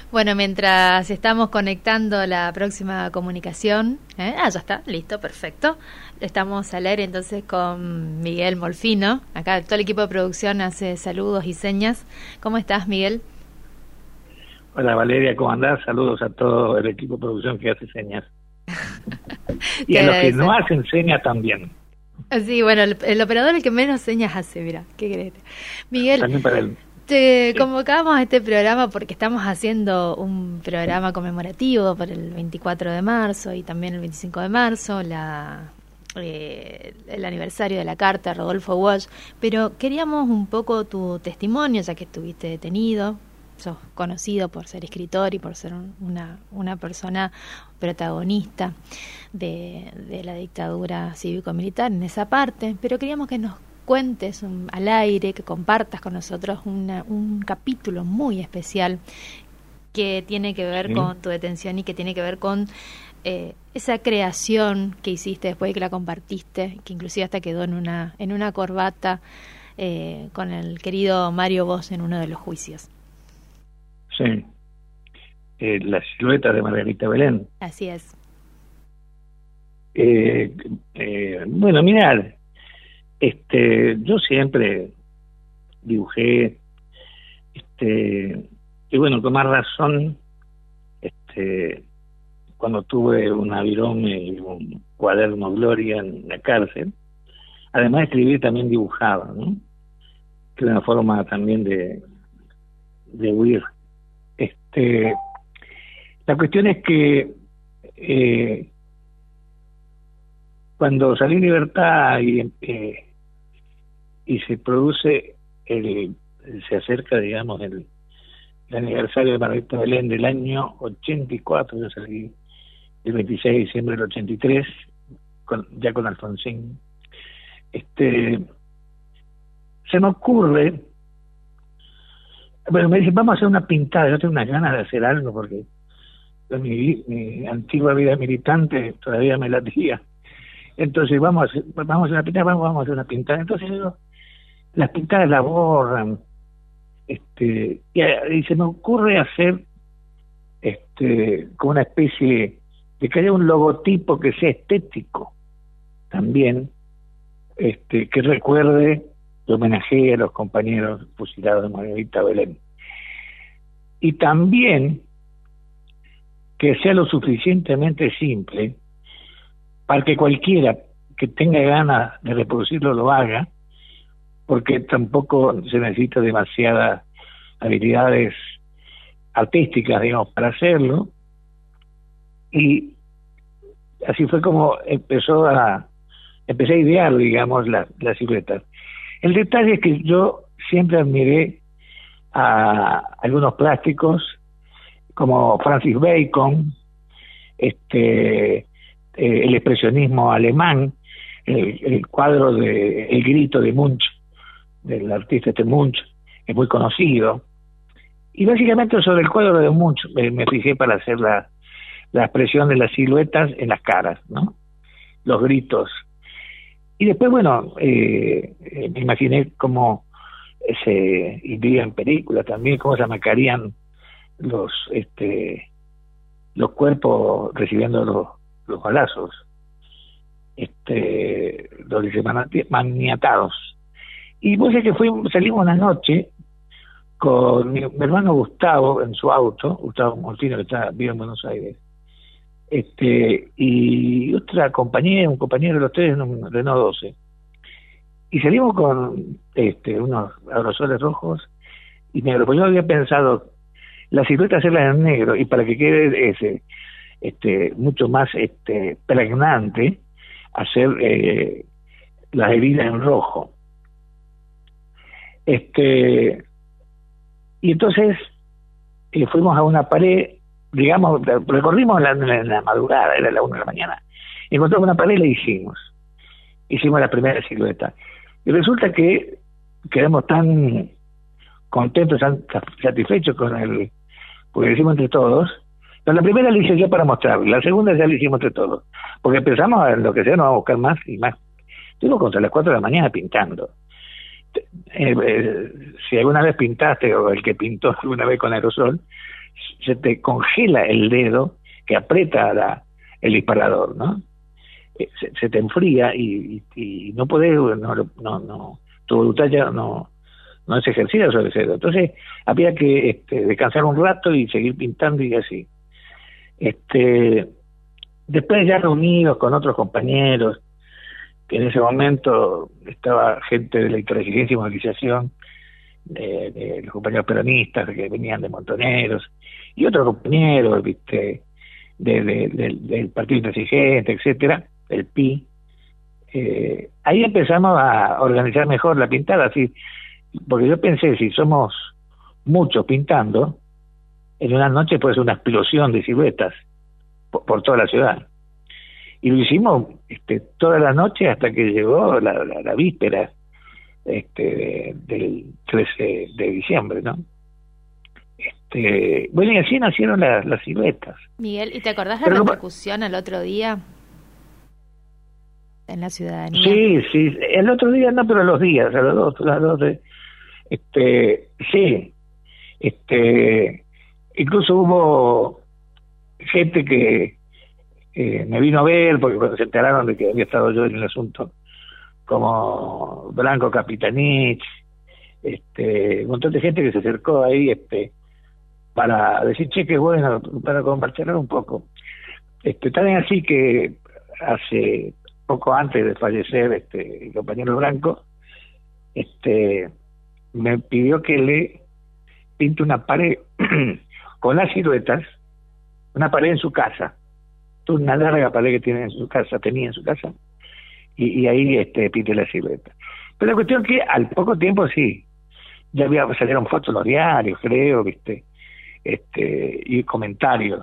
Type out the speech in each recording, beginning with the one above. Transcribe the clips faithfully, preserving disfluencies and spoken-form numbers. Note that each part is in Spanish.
Bueno, mientras estamos conectando la próxima comunicación, ¿eh? ah, ya está, listo, perfecto. Estamos al aire entonces con Miguel Molfino. Acá todo el equipo de producción hace saludos y señas. ¿Cómo estás, Miguel? Hola, Valeria, ¿cómo andás? Saludos a todo el equipo de producción que hace señas. Y a los que no hacen señas también. Sí, bueno, el, el operador el que menos señas hace, mira, ¿qué querés? Miguel, también para él. Te sí. convocamos a este programa porque estamos haciendo un programa conmemorativo para el veinticuatro de marzo y también el veinticinco de marzo, la, eh, el aniversario de la carta de Rodolfo Walsh, pero queríamos un poco tu testimonio, ya que estuviste detenido, sos conocido por ser escritor y por ser una, una persona protagonista de, de la dictadura cívico-militar en esa parte, pero queríamos que nos cuentes un, al aire, que compartas con nosotros una, un capítulo muy especial que tiene que ver sí. con tu detención y que tiene que ver con eh, esa creación que hiciste después de que la compartiste, que inclusive hasta quedó en una en una corbata eh, con el querido Mario Bosch en uno de los juicios. Sí, eh, la silueta de Margarita Belén. Así es. Eh, eh, bueno, mirá, Este, yo siempre dibujé, este, y bueno, con más razón, este, cuando tuve un avirón y un cuaderno Gloria en la cárcel, además de escribir también dibujaba, ¿no? Que era una forma también de, de huir. Este, la cuestión es que eh, cuando salí en libertad y eh, y se produce el se acerca digamos el, el aniversario de Margarita Belén del año ochenta y cuatro, yo salí el veintiséis de diciembre del ochenta y tres con, ya con Alfonsín. Este se me ocurre, bueno, me dice vamos a hacer una pintada, yo tengo unas ganas de hacer algo porque mi, mi antigua vida militante todavía me latía. Entonces vamos a hacer, vamos a hacer una pintada, vamos, vamos a hacer una pintada. Entonces yo, las pintadas las borran, este, y, y se me ocurre hacer este como una especie de que haya un logotipo que sea estético también, este, que recuerde y homenajee a los compañeros fusilados de Margarita Belén. Y también que sea lo suficientemente simple para que cualquiera que tenga ganas de reproducirlo lo haga, porque tampoco se necesita demasiadas habilidades artísticas, digamos, para hacerlo. Y así fue como empezó a empecé a idear, digamos, la, la silueta. El detalle es que yo siempre admiré a algunos plásticos como Francis Bacon, este eh, el expresionismo alemán, el, el cuadro de El grito de Munch, del artista este Munch, es muy conocido. Y básicamente sobre el cuadro de Munch me, me fijé para hacer la, la expresión de las siluetas en las caras, ¿no? Los gritos. Y después, bueno, eh, eh, me imaginé cómo se iría en película también, cómo se marcarían los este los cuerpos recibiendo los, los balazos, este los maniatados. Y pues es que fuimos, salimos una noche con mi, mi hermano Gustavo en su auto, Gustavo Molfino, que está vive en Buenos Aires, este y otra compañera, un compañero de los tres en un Renault doce, y salimos con este unos aerosoles rojos y negros. Pues yo había pensado la silueta hacerla en negro y para que quede ese este mucho más este pregnante hacer eh, las heridas en rojo. Este y entonces eh, fuimos a una pared, digamos, recorrimos la, la, la madrugada, era la una de la mañana, encontramos una pared y la hicimos hicimos la primera silueta y resulta que quedamos tan contentos, tan satisfechos con el, porque lo hicimos entre todos. Pero la primera la hice yo para mostrar, la segunda ya la hicimos entre todos, porque empezamos a lo que sea, nos vamos a buscar más y más. Estuvimos contra las cuatro de la mañana pintando. Eh, eh, si alguna vez pintaste, o el que pintó alguna vez con aerosol, se te congela el dedo que aprieta la, el disparador, ¿no? Se, se te enfría y, y, y no podés, no, no, no, tu voluntad ya no, no es ejercida sobre ese dedo. Entonces había que este, descansar un rato y seguir pintando y así. Este, después ya reunidos con otros compañeros, que en ese momento estaba gente de la inteligencia y movilización, de, de los compañeros peronistas que venían de Montoneros, y otros compañeros, viste, de, de, de, del Partido Intransigente, etcétera, el P I. Eh, ahí empezamos a organizar mejor la pintada, así, porque yo pensé, si somos muchos pintando, en una noche puede ser una explosión de siluetas por, por toda la ciudad. Y lo hicimos este, toda la noche hasta que llegó la, la, la víspera este, de, del trece de diciembre, ¿no? Este, bueno, y así nacieron las, las siluetas. Miguel, ¿y te acordás la Pero repercusión al otro día en la ciudadanía? Sí, sí, el otro día no, pero los días, a los dos, a los dos de, este, sí, este, incluso hubo gente que eh, me vino a ver porque cuando se enteraron de que había estado yo en el asunto, como Blanco Capitanich, este, un montón de gente que se acercó ahí, este, para decir, che, qué bueno, para compartir un poco. Este, también así que hace poco antes de fallecer este el compañero Blanco, este, me pidió que le pinte una pared con las siluetas, una pared en su casa, una larga pared que tiene en su casa, tenía en su casa, y, y ahí este pinte la silueta. Pero la cuestión es que al poco tiempo sí, ya había salieron fotos en los diarios, creo, viste, este, y comentarios.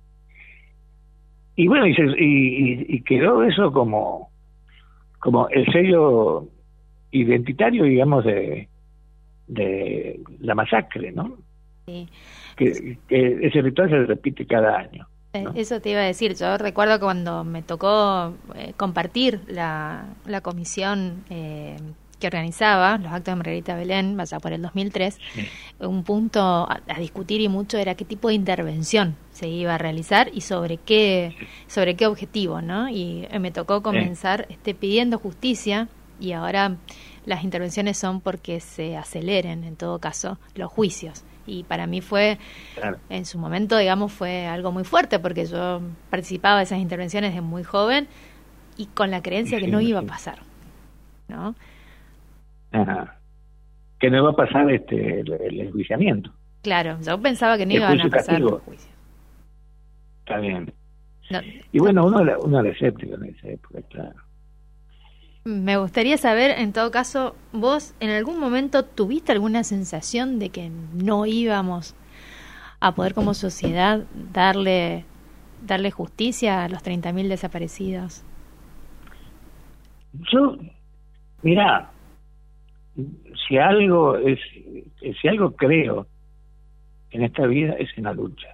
Y bueno, y, se, y, y quedó eso como, como el sello identitario, digamos, de, de la masacre, ¿no? Sí. Que, que ese ritual se repite cada año, ¿no? Eso te iba a decir. Yo recuerdo cuando me tocó eh, compartir la, la comisión eh, que organizaba los actos de Margarita Belén, vaya por el dos mil tres, sí. Un punto a, a discutir y mucho era qué tipo de intervención se iba a realizar y sobre qué sobre qué objetivo, ¿no? Y eh, me tocó comenzar sí. este, pidiendo justicia, y ahora las intervenciones son porque se aceleren, en todo caso, los juicios. Y para mí fue, claro, en su momento, digamos, fue algo muy fuerte, porque yo participaba de esas intervenciones desde muy joven y con la creencia sí, que no iba sí. a pasar, ¿no? Ajá. Que no iba a pasar este el, el enjuiciamiento. Claro, yo pensaba que no iban a pasar los juicios. Está bien. No, y bueno, uno, uno era escéptico en esa época, claro. Me gustaría saber, en todo caso, vos en algún momento tuviste alguna sensación de que no íbamos a poder como sociedad darle darle justicia a los treinta mil desaparecidos. Yo, mirá, si algo es, si algo creo en esta vida es en la lucha.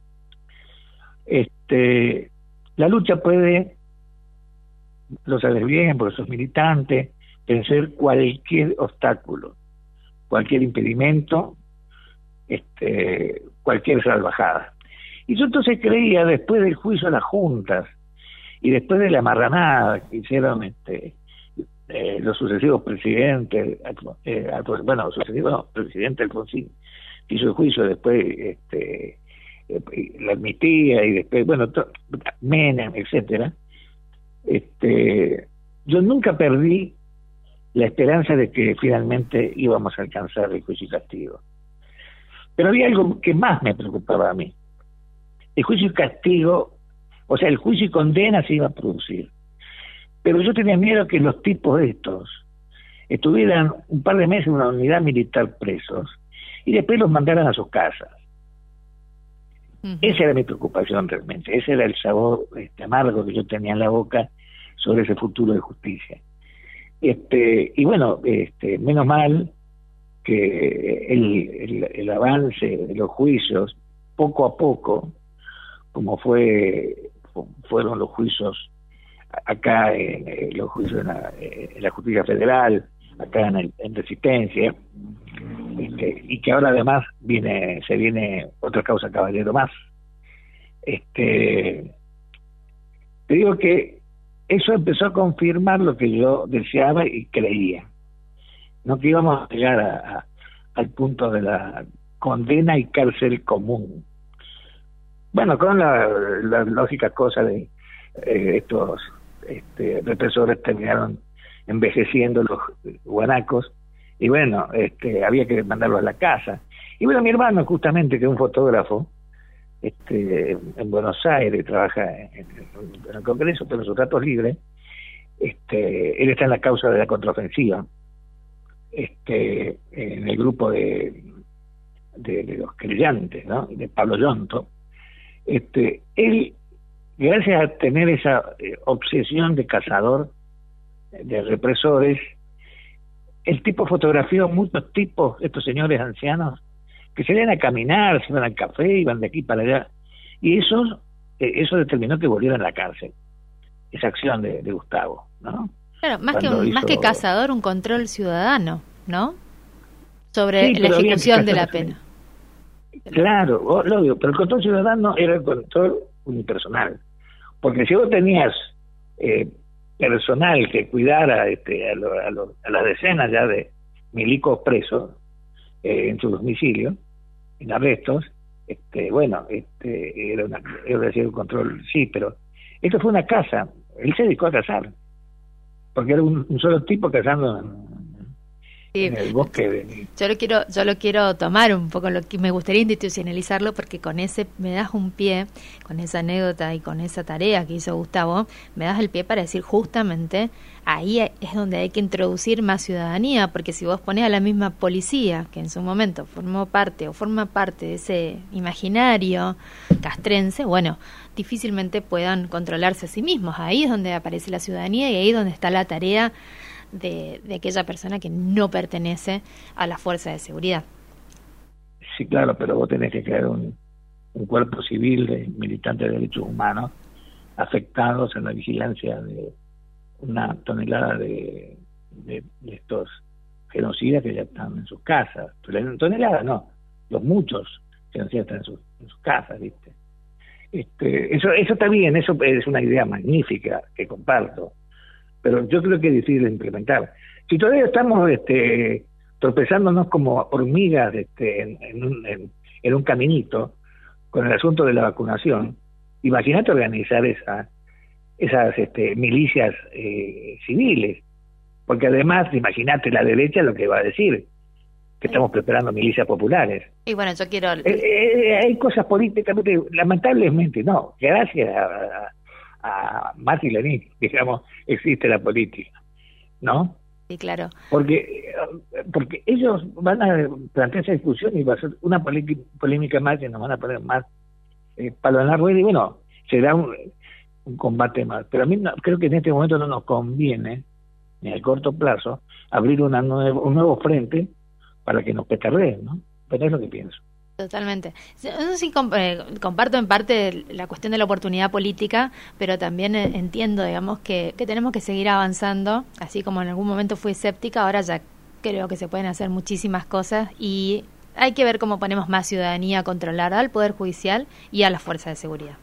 Este, la lucha puede, lo sabes bien, porque sos militante, vencer cualquier obstáculo, cualquier impedimento, este, cualquier salvajada. Y yo entonces creía, después del juicio a las juntas y después de la marranada que hicieron este, eh, los sucesivos presidentes, eh, bueno, los sucesivos no, presidente Alfonsín hizo el juicio, después este, eh, la amnistía y después, bueno, to, Menem, etcétera. Este, yo nunca perdí la esperanza de que finalmente íbamos a alcanzar el juicio y castigo. Pero había algo que más me preocupaba a mí. El juicio y castigo, o sea, el juicio y condena se iba a producir. Pero yo tenía miedo que los tipos estos estuvieran un par de meses en una unidad militar presos y después los mandaran a sus casas. Uh-huh. Esa era mi preocupación realmente, ese era el sabor este, amargo que yo tenía en la boca sobre ese futuro de justicia. Este, y bueno, este, menos mal que el, el, el avance de los juicios, poco a poco, como fue fueron los juicios acá, en, en los juicios en la, en la justicia federal, acá en, el, en Resistencia, este, y que ahora además viene se viene otra causa Caballero más. Este, te digo que eso empezó a confirmar lo que yo deseaba y creía, no que íbamos a llegar a, a, al punto de la condena y cárcel común. Bueno, con la, la lógica cosa de eh, estos este, represores terminaron envejeciendo los guanacos, y bueno, este, había que mandarlos a la casa. Y bueno, mi hermano, justamente, que es un fotógrafo, este, en Buenos Aires, trabaja en, en, en el Congreso, pero en sus ratos libres, este, él está en la causa de la contraofensiva, este, en el grupo de, de, de los creyentes, ¿no? De Pablo Yonto. Este, él, gracias a tener esa eh, obsesión de cazador, de represores, el tipo fotografió a muchos tipos, estos señores ancianos, que salían a caminar, se iban al café, iban de aquí para allá, y eso, eh, eso determinó que volvieran a la cárcel, esa acción de, de Gustavo, ¿no? Claro, más que, un, hizo... más que cazador, un control ciudadano, ¿no? Sobre sí, la ejecución de la pena. Claro, lo digo, pero el control ciudadano era el control unipersonal, porque si vos tenías eh, personal que cuidara este, a, lo, a, lo, a las decenas ya de milicos presos eh, en su domicilio, en arrestos, este, bueno, este, era una, era decir, un control, sí, pero esto fue una casa, él se dedicó a cazar, porque era un, un solo tipo cazando en, sí, en el bosque de... Yo lo quiero, yo lo quiero tomar un poco, lo que me gustaría institucionalizarlo, porque con ese me das un pie, con esa anécdota y con esa tarea que hizo Gustavo, me das el pie para decir justamente ahí es donde hay que introducir más ciudadanía, porque si vos ponés a la misma policía que en su momento formó parte o forma parte de ese imaginario castrense, bueno, difícilmente puedan controlarse a sí mismos. Ahí es donde aparece la ciudadanía y ahí es donde está la tarea de, de aquella persona que no pertenece a la fuerza de seguridad. Sí, claro, pero vos tenés que crear un, un cuerpo civil de militantes de derechos humanos afectados en la vigilancia de una tonelada de, de, de estos genocidas que ya están en sus casas. Toneladas no, los muchos genocidas están en sus, en sus casas, ¿viste? Este, eso, eso está bien, eso es una idea magnífica que comparto, pero yo creo que es difícil de implementar. Si todavía estamos este, tropezándonos como hormigas este, en, en, un, en, en un caminito con el asunto de la vacunación, imagínate organizar esa, esas este, milicias eh, civiles, porque además, imagínate la derecha lo que va a decir, que estamos preparando milicias populares. Y bueno, yo quiero... Eh, eh, hay cosas políticamente, lamentablemente no, gracias a, a, a Marx y Lenin, digamos, existe la política, ¿no? Sí, claro. Porque porque ellos van a plantear esa discusión y va a ser una polémica más y nos van a poner más eh, palo en la rueda y bueno, será un, un combate más. Pero a mí no, creo que en este momento no nos conviene, ni a corto plazo, abrir una nuevo, un nuevo frente para que nos petarreen, ¿no? Pero es lo que pienso. Totalmente. Yo sí comparto en parte la cuestión de la oportunidad política, pero también entiendo, digamos, que, que tenemos que seguir avanzando, así como en algún momento fui escéptica, ahora ya creo que se pueden hacer muchísimas cosas y hay que ver cómo ponemos más ciudadanía a controlar al Poder Judicial y a las fuerzas de seguridad.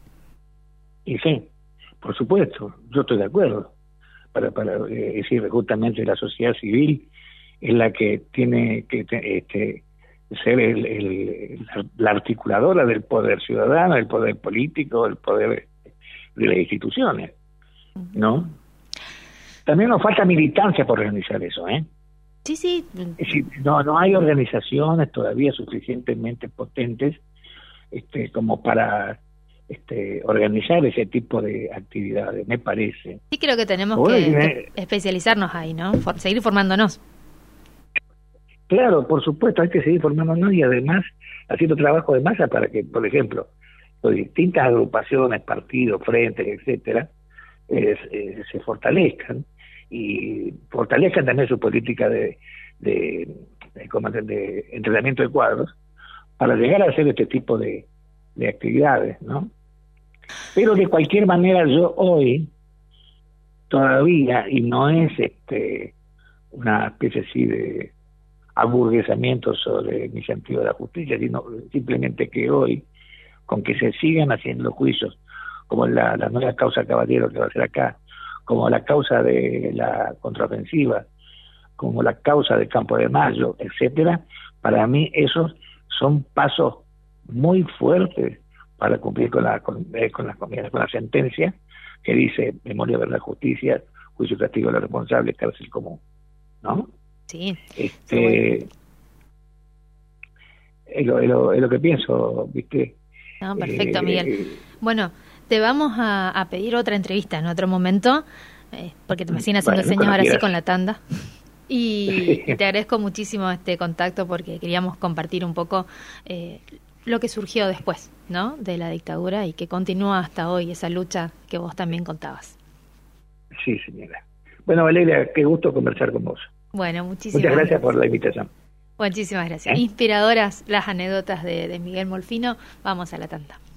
Y sí, por supuesto, yo estoy de acuerdo. Para, para eh, decir, justamente la sociedad civil es la que tiene que este, ser el, el, la articuladora del poder ciudadano, del poder político, del poder de las instituciones, ¿no? También nos falta militancia por organizar eso, ¿eh? Sí, sí. Es decir, no, no hay organizaciones todavía suficientemente potentes este, como para este, organizar ese tipo de actividades, me parece. Sí, creo que tenemos bueno, que, me... que especializarnos ahí, ¿no? For, seguir formándonos. Claro, por supuesto, hay que seguir formándonos y además haciendo trabajo de masa para que, por ejemplo, las distintas agrupaciones, partidos, frentes, etcétera, eh, eh, se fortalezcan y fortalezcan también su política de, de, de, de entrenamiento de cuadros para llegar a hacer este tipo de, de actividades, ¿no? Pero de cualquier manera yo hoy todavía, y no es este una especie así de aburguesamiento sobre mi sentido de la justicia, sino simplemente que hoy, con que se sigan haciendo juicios, como la, la nueva causa Caballero que va a ser acá, como la causa de la contraofensiva, como la causa del Campo de Mayo, etcétera, para mí esos son pasos muy fuertes para cumplir con la con, eh, con, la, con la sentencia que dice memoria, verdad, justicia, juicio y castigo de los responsables, cárcel común, ¿no? Sí. Este, es, lo, es, lo, es lo que pienso, ¿viste? No, perfecto, eh, Miguel. Eh, bueno, te vamos a, a pedir otra entrevista en otro momento, eh, porque te me siguen haciendo bueno, señas ahora quieras. sí con la tanda. Y, y te agradezco muchísimo este contacto porque queríamos compartir un poco eh, lo que surgió después, ¿no?, de la dictadura y que continúa hasta hoy esa lucha que vos también contabas. Sí, señora. Bueno, Valeria, qué gusto conversar con vos. Bueno, muchísimas Muchas gracias, gracias por la invitación. Muchísimas gracias. ¿Eh? Inspiradoras las anécdotas de, de Miguel Molfino. Vamos a la tanda.